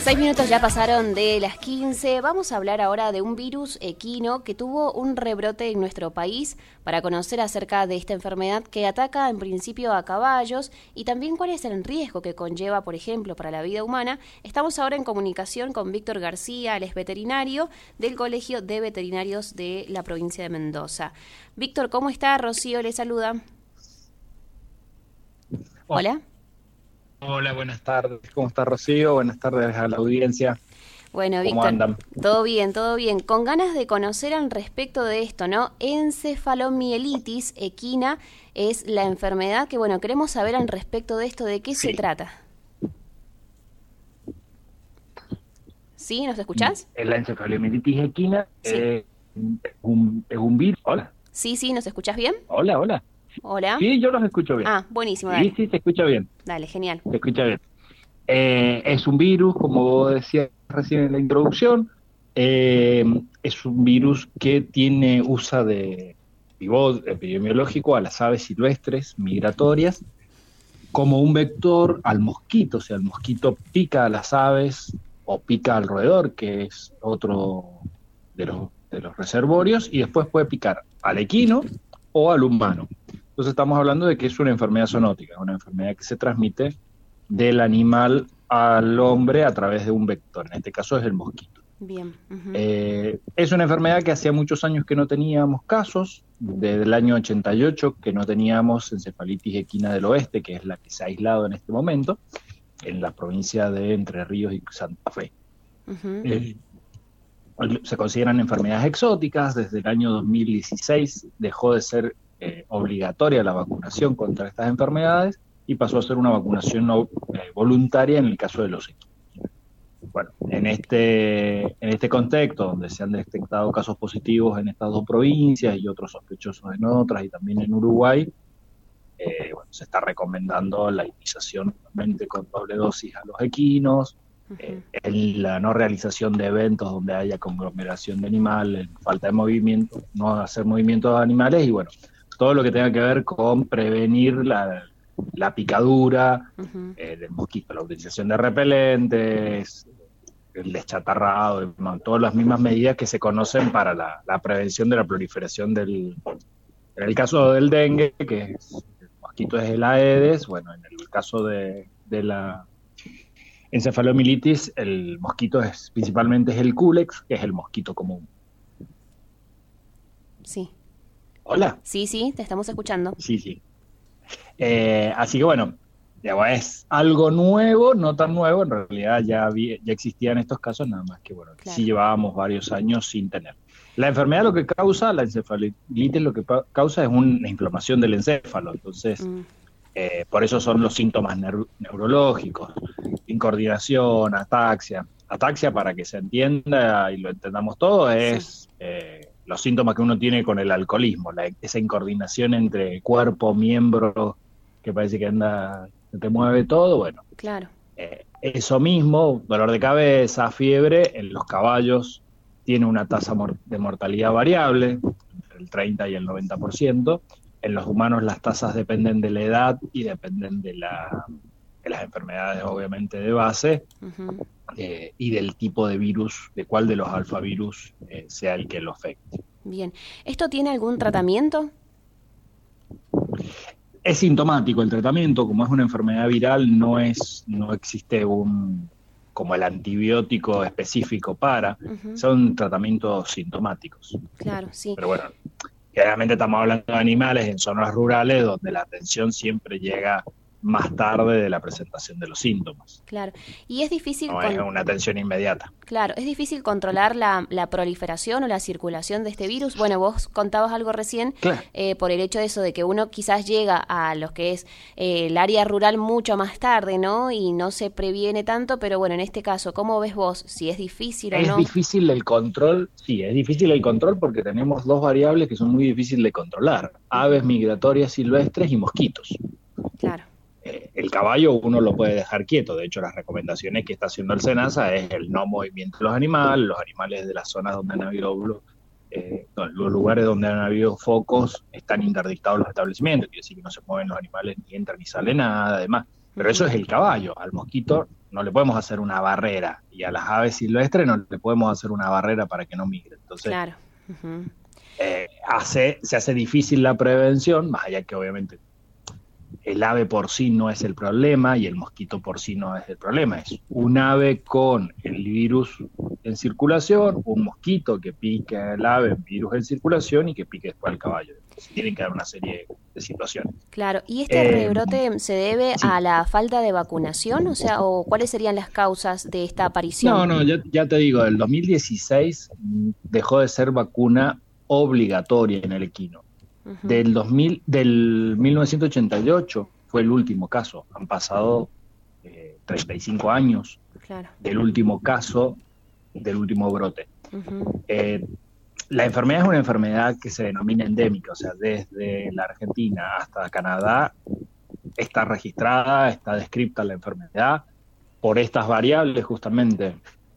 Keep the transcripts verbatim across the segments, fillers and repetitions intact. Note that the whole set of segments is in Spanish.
Seis minutos ya pasaron de las quince. Vamos a hablar ahora de un virus equino que tuvo un rebrote en nuestro país para conocer acerca de esta enfermedad que ataca en principio a caballos y también cuál es el riesgo que conlleva, por ejemplo, para la vida humana. Estamos ahora en comunicación con Víctor García, él es veterinario del Colegio de Veterinarios de la provincia de Mendoza. Víctor, ¿cómo está? Rocío le saluda. Hola. Hola, buenas tardes. ¿Cómo está Rocío? Buenas tardes a la audiencia. Bueno, ¿Cómo Víctor, andan? todo bien, todo bien. Con ganas de conocer al respecto de esto, ¿no? Encefalomielitis equina es la enfermedad que, bueno, queremos saber al respecto de esto, ¿de qué se Sí. trata? ¿Sí? ¿Nos escuchás? La encefalomielitis equina Sí. eh, es, un, es un virus. Hola, Sí, sí, ¿nos escuchás bien? hola, hola. Hola. Sí, yo los escucho bien. Ah, buenísimo, Sí, dale. sí, se escucha bien. Dale, genial. Se escucha bien. Eh, es un virus, como vos decías recién en la introducción, eh, es un virus que tiene usa de pivot epidemiológico a las aves silvestres migratorias como un vector al mosquito, o sea, el mosquito pica a las aves o pica al roedor, que es otro de los, de los reservorios, y después puede picar al equino o al humano. Entonces estamos hablando de que es una enfermedad zoonótica, una enfermedad que se transmite del animal al hombre a través de un vector, en este caso es el mosquito. Bien. Uh-huh. Eh, es una enfermedad que hacía muchos años que no teníamos casos, desde el año ochenta y ocho que no teníamos encefalitis equina del oeste, que es la que se ha aislado en este momento, en la provincia de Entre Ríos y Santa Fe. Uh-huh. Eh, se consideran enfermedades exóticas, desde el año dos mil dieciséis dejó de ser eh, obligatoria la vacunación contra estas enfermedades y pasó a ser una vacunación no, eh, voluntaria en el caso de los equinos. Bueno, en este, en este contexto, donde se han detectado casos positivos en estas dos provincias y otros sospechosos en otras, y también en Uruguay, eh, bueno, se está recomendando la inmunización con doble dosis a los equinos, uh-huh. eh, en la no realización de eventos donde haya conglomeración de animales, falta de movimiento, no hacer movimientos de animales, y bueno, todo lo que tenga que ver con prevenir la la picadura uh-huh. eh, del mosquito, la utilización de repelentes, el deschatarrado, todas las mismas medidas que se conocen para la, la prevención de la proliferación del, en el caso del dengue, que es, el mosquito es el Aedes, bueno, en el caso de, de la encefalomielitis, el mosquito es principalmente es el Culex, que es el mosquito común. Sí. Hola. Sí, sí, te estamos escuchando. Sí, sí. Eh, así que bueno, es algo nuevo, no tan nuevo, en realidad ya, había, ya existían estos casos, nada más que bueno, claro. Sí llevábamos varios años sin tener. La enfermedad lo que causa, la encefalitis lo que causa es una inflamación del encéfalo, entonces mm. eh, por eso son los síntomas neur- neurológicos, incoordinación, ataxia. Ataxia, para que se entienda y lo entendamos todo, es... Sí. Eh, los síntomas que uno tiene con el alcoholismo, la, esa incoordinación entre cuerpo, miembro, que parece que anda, que te mueve todo, bueno. Claro. Eh, eso mismo, dolor de cabeza, fiebre, en los caballos tiene una tasa mor- de mortalidad variable, entre el treinta y el noventa por ciento. En los humanos las tasas dependen de la edad y dependen de, la, de las enfermedades, obviamente, de base. Uh-huh. Eh, y del tipo de virus, de cuál de los alfavirus eh, sea el que lo afecte. Bien. ¿Esto tiene algún tratamiento? Es sintomático el tratamiento, como es una enfermedad viral, no es, no existe un como el antibiótico específico para, uh-huh. Son tratamientos sintomáticos. Claro, sí. Pero bueno, generalmente estamos hablando de animales en zonas rurales donde la atención siempre llega más tarde de la presentación de los síntomas. Claro, y es difícil... No con... es una atención inmediata. Claro, es difícil controlar la, la proliferación o la circulación de este virus. Bueno, vos contabas algo recién, claro. eh, por el hecho de eso, de que uno quizás llega a lo que es eh, el área rural mucho más tarde, ¿no? Y no se previene tanto, pero bueno, en este caso, ¿cómo ves vos? Si es difícil o es no. Es difícil el control, sí, es difícil el control porque tenemos dos variables que son muy difíciles de controlar. Aves migratorias silvestres y mosquitos. Claro. El caballo uno lo puede dejar quieto, de hecho las recomendaciones que está haciendo el SENASA es el no movimiento de los animales, los animales de las zonas donde han habido, eh, no, los lugares donde han habido focos están interdictados los establecimientos, quiere decir que no se mueven los animales, ni entra ni sale nada, además, pero eso es el caballo, al mosquito no le podemos hacer una barrera, y a las aves silvestres no le podemos hacer una barrera para que no migren. Entonces, claro. Uh-huh. eh, hace, se hace difícil la prevención, más allá que obviamente el ave por sí no es el problema y el mosquito por sí no es el problema, es un ave con el virus en circulación, un mosquito que pique al ave, virus en circulación y que pique después al caballo. Entonces, tienen que dar una serie de situaciones. Claro, ¿y este Eh, rebrote se debe sí. a la falta de vacunación? O sea, ¿o cuáles serían las causas de esta aparición? No, no, ya, ya te digo, el dos mil dieciséis dejó de ser vacuna obligatoria en el equino. Uh-huh. Del, dos mil, del mil novecientos ochenta y ocho fue el último caso. Han pasado eh, treinta y cinco años claro. del último caso, del último brote. Uh-huh. Eh, la enfermedad es una enfermedad que se denomina endémica, o sea, desde la Argentina hasta Canadá está registrada, está descripta la enfermedad por estas variables justamente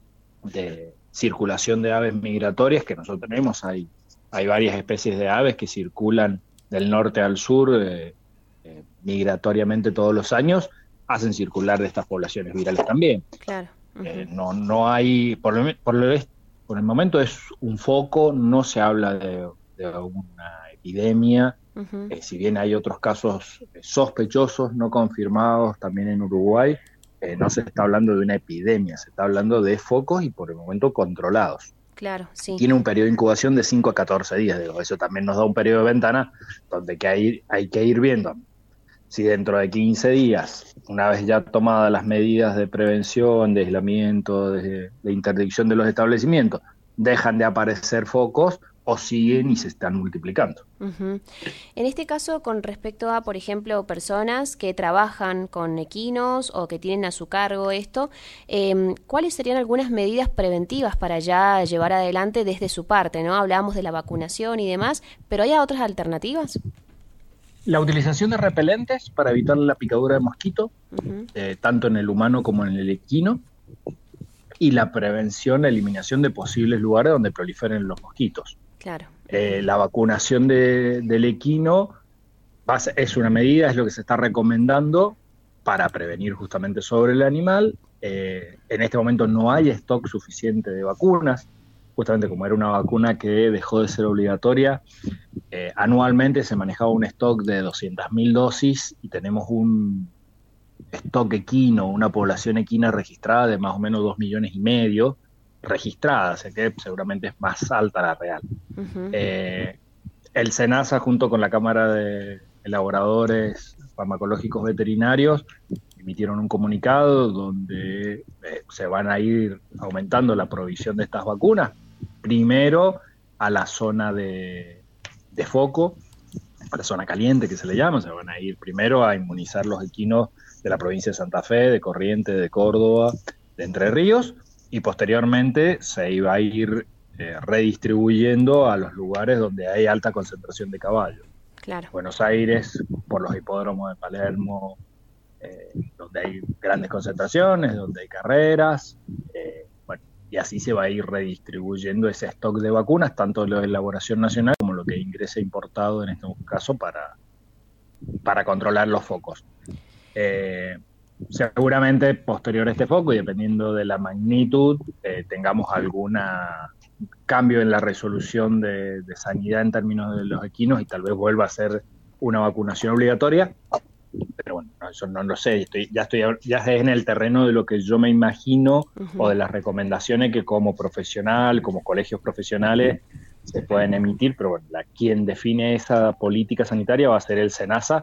de circulación de aves migratorias que nosotros tenemos. Hay, hay varias especies de aves que circulan del norte al sur eh, eh, migratoriamente todos los años, hacen circular de estas poblaciones virales también. Claro. Uh-huh. eh, no, no hay, por lo, por, lo, por el momento es un foco, no se habla de, de una epidemia. Uh-huh. Eh, si bien hay otros casos sospechosos, no confirmados también en Uruguay, eh, no se está hablando de una epidemia, se está hablando de focos y por el momento controlados. Claro, sí. Tiene un periodo de incubación de cinco a catorce días, digo, eso también nos da un periodo de ventana donde que hay, hay que ir viendo si dentro de quince días, una vez ya tomadas las medidas de prevención, de aislamiento, de, de interdicción de los establecimientos, dejan de aparecer focos o siguen y se están multiplicando. Uh-huh. En este caso, con respecto a, por ejemplo, personas que trabajan con equinos o que tienen a su cargo esto, eh, ¿cuáles serían algunas medidas preventivas para ya llevar adelante desde su parte, ¿no? Hablábamos de la vacunación y demás, pero ¿hay otras alternativas? La utilización de repelentes para evitar la picadura de mosquito, uh-huh. eh, tanto en el humano como en el equino, y la prevención, la eliminación de posibles lugares donde proliferen los mosquitos. Claro. Eh, la vacunación de, del equino es una medida, es lo que se está recomendando para prevenir justamente sobre el animal. Eh, en este momento no hay stock suficiente de vacunas, justamente como era una vacuna que dejó de ser obligatoria. Eh, anualmente se manejaba un stock de doscientas mil dosis y tenemos un stock equino, una población equina registrada de más o menos dos millones y medio, registrada, o sea que seguramente es más alta la real. Uh-huh. Eh, el SENASA junto con la Cámara de Elaboradores Farmacológicos Veterinarios emitieron un comunicado donde eh, se van a ir aumentando la provisión de estas vacunas, primero a la zona de, de foco, a la zona caliente que se le llama, se van a ir primero a inmunizar los equinos de la provincia de Santa Fe, de Corrientes, de Córdoba, de Entre Ríos, y posteriormente se iba a ir eh, redistribuyendo a los lugares donde hay alta concentración de caballos. Claro. Buenos Aires, por los hipódromos de Palermo, eh, donde hay grandes concentraciones, donde hay carreras, eh, bueno, y así se va a ir redistribuyendo ese stock de vacunas, tanto lo de elaboración nacional como lo que ingresa importado en este caso para, para controlar los focos. Eh, seguramente posterior a este foco y dependiendo de la magnitud eh, tengamos algún cambio en la resolución de, de sanidad en términos de los equinos y tal vez vuelva a ser una vacunación obligatoria, pero bueno, no, eso no lo sé, estoy, ya estoy ya es en el terreno de lo que yo me imagino uh-huh. o de las recomendaciones que como profesional, como colegios profesionales se pueden emitir, pero bueno, la, quien define esa política sanitaria va a ser el SENASA,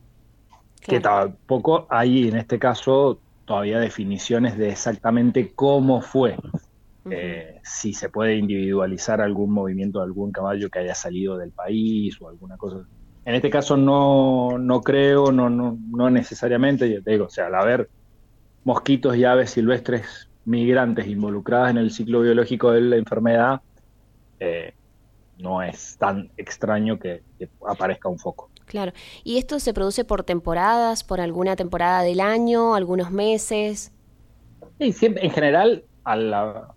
que tampoco hay en este caso todavía definiciones de exactamente cómo fue, uh-huh. eh, si se puede individualizar algún movimiento de algún caballo que haya salido del país o alguna cosa. En este caso no, no creo, no, no, no necesariamente, yo te digo, o sea, al haber mosquitos y aves silvestres migrantes involucradas en el ciclo biológico de la enfermedad, eh, no es tan extraño que, que aparezca un foco. Claro. ¿Y esto se produce por temporadas, por alguna temporada del año, algunos meses? Sí, siempre, en general, al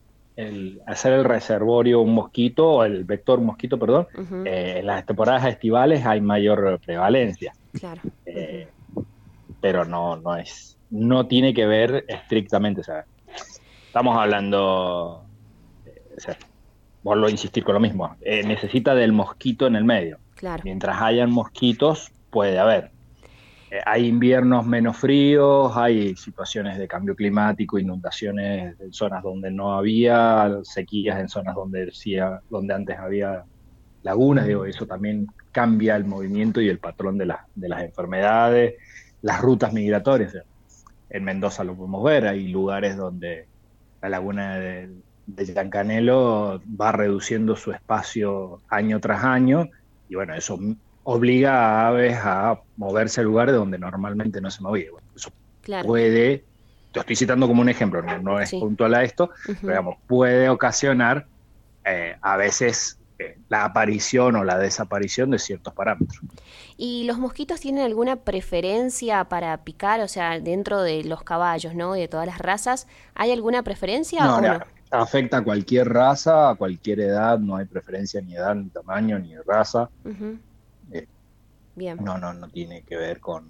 el hacer el reservorio un mosquito, o el vector mosquito, perdón, uh-huh. eh, en las temporadas estivales hay mayor prevalencia. Claro. Eh, uh-huh. Pero no, no es no tiene que ver estrictamente, o sea, estamos hablando, eh, o sea, vuelvo a insistir con lo mismo, eh, necesita del mosquito en el medio. Claro. Mientras hayan mosquitos, puede haber. Eh, hay inviernos menos fríos, hay situaciones de cambio climático, inundaciones en zonas donde no había, sequías en zonas donde, sí, donde antes había lagunas, digo, eso también cambia el movimiento y el patrón de, la, de las enfermedades, las rutas migratorias. En Mendoza lo podemos ver, hay lugares donde la laguna de, de Yancanelo va reduciendo su espacio año tras año, y bueno, eso obliga a aves a moverse a lugares donde normalmente no se movía. Bueno, eso claro. puede, te estoy citando como un ejemplo, no, no es sí. puntual a esto, uh-huh. pero digamos, puede ocasionar eh, a veces eh, la aparición o la desaparición de ciertos parámetros. ¿Y los mosquitos tienen alguna preferencia para picar? O sea, dentro de los caballos, ¿no? Y de todas las razas, ¿hay alguna preferencia no, o no? no? Afecta a cualquier raza, a cualquier edad, no hay preferencia ni edad, ni tamaño, ni raza. Uh-huh. Eh, Bien. No, no, no tiene que ver con,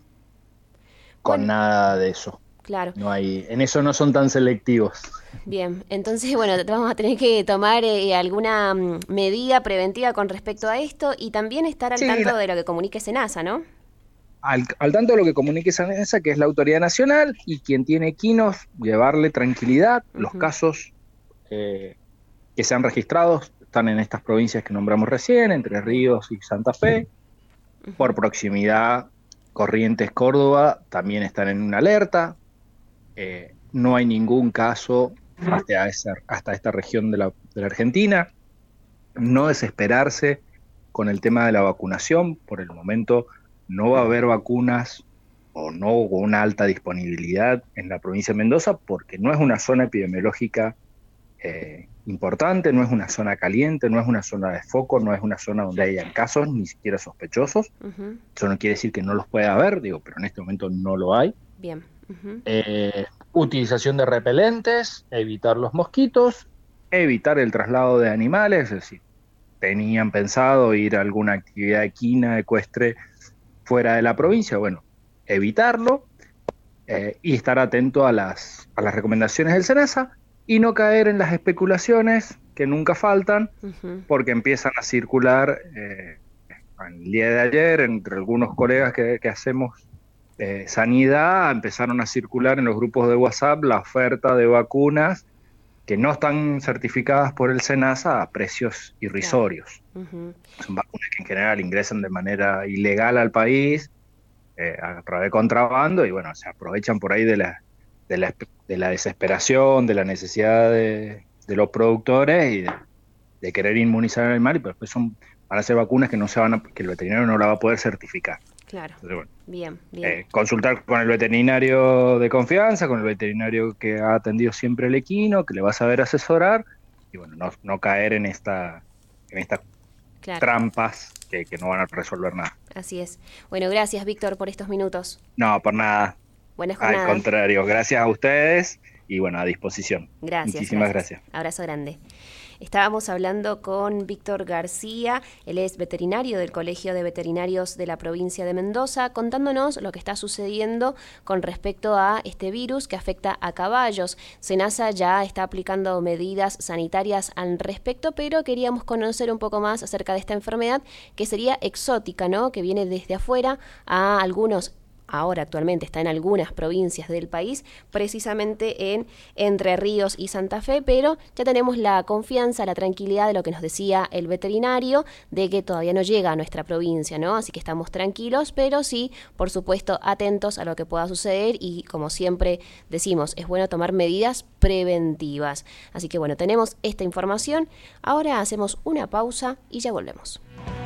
con bueno, nada de eso. Claro. No hay, en eso no son tan selectivos. Bien, entonces, bueno, vamos a tener que tomar eh, alguna um, medida preventiva con respecto a esto y también estar al sí, tanto la... de lo que comunique SENASA, ¿no? Al, al tanto de lo que comunique SENASA, que es la autoridad nacional, y quien tiene equinos, llevarle tranquilidad. Uh-huh. Los casos eh, que se han registrado están en estas provincias que nombramos recién, Entre Ríos y Santa Fe. Uh-huh. Por proximidad, Corrientes, Córdoba, también están en una alerta. Eh, no hay ningún caso hasta, esa, hasta esta región de la, de la Argentina. No desesperarse con el tema de la vacunación. Por el momento no va a haber vacunas o no con una alta disponibilidad en la provincia de Mendoza, porque no es una zona epidemiológica eh, importante, no es una zona caliente, no es una zona de foco, no es una zona donde hayan casos, ni siquiera sospechosos. Uh-huh. Eso no quiere decir que no los pueda haber, digo, pero en este momento no lo hay. Bien. Uh-huh. Eh, utilización de repelentes, evitar los mosquitos, evitar el traslado de animales, es decir, tenían pensado ir a alguna actividad equina, ecuestre, fuera de la provincia, bueno, evitarlo, eh, y estar atento a las, a las recomendaciones del SENASA, y no caer en las especulaciones que nunca faltan, uh-huh. porque empiezan a circular, eh, el día de ayer, entre algunos colegas que, que hacemos eh, sanidad, empezaron a circular en los grupos de WhatsApp la oferta de vacunas que no están certificadas por el SENASA a precios irrisorios. Uh-huh. Son vacunas que en general ingresan de manera ilegal al país, eh, a través de contrabando, y bueno, se aprovechan por ahí de la, de la, de la desesperación, de la necesidad de, de los productores y de, de querer inmunizar al animal, y pero después son, van a ser vacunas que no se van a, que el veterinario no la va a poder certificar. Claro. Entonces, bueno, bien, bien. Eh, consultar con el veterinario de confianza, con el veterinario que ha atendido siempre el equino, que le va a saber asesorar, y bueno, no, no caer en esta, en estas claro. trampas que, que no van a resolver nada. Así es. Bueno, gracias, Víctor, por estos minutos. No, por nada. Buenas jornadas. Al contrario, gracias a ustedes y bueno, a disposición. Gracias. Muchísimas gracias. gracias. Abrazo grande. Estábamos hablando con Víctor García, él es veterinario del Colegio de Veterinarios de la provincia de Mendoza, contándonos lo que está sucediendo con respecto a este virus que afecta a caballos. SENASA ya está aplicando medidas sanitarias al respecto, pero queríamos conocer un poco más acerca de esta enfermedad que sería exótica, ¿no? Que viene desde afuera a algunos. Ahora actualmente está en algunas provincias del país, precisamente en Entre Ríos y Santa Fe, pero ya tenemos la confianza, la tranquilidad de lo que nos decía el veterinario, de que todavía no llega a nuestra provincia, ¿no? Así que estamos tranquilos, pero sí, por supuesto, atentos a lo que pueda suceder y, como siempre decimos, es bueno tomar medidas preventivas. Así que bueno, tenemos esta información, ahora hacemos una pausa y ya volvemos.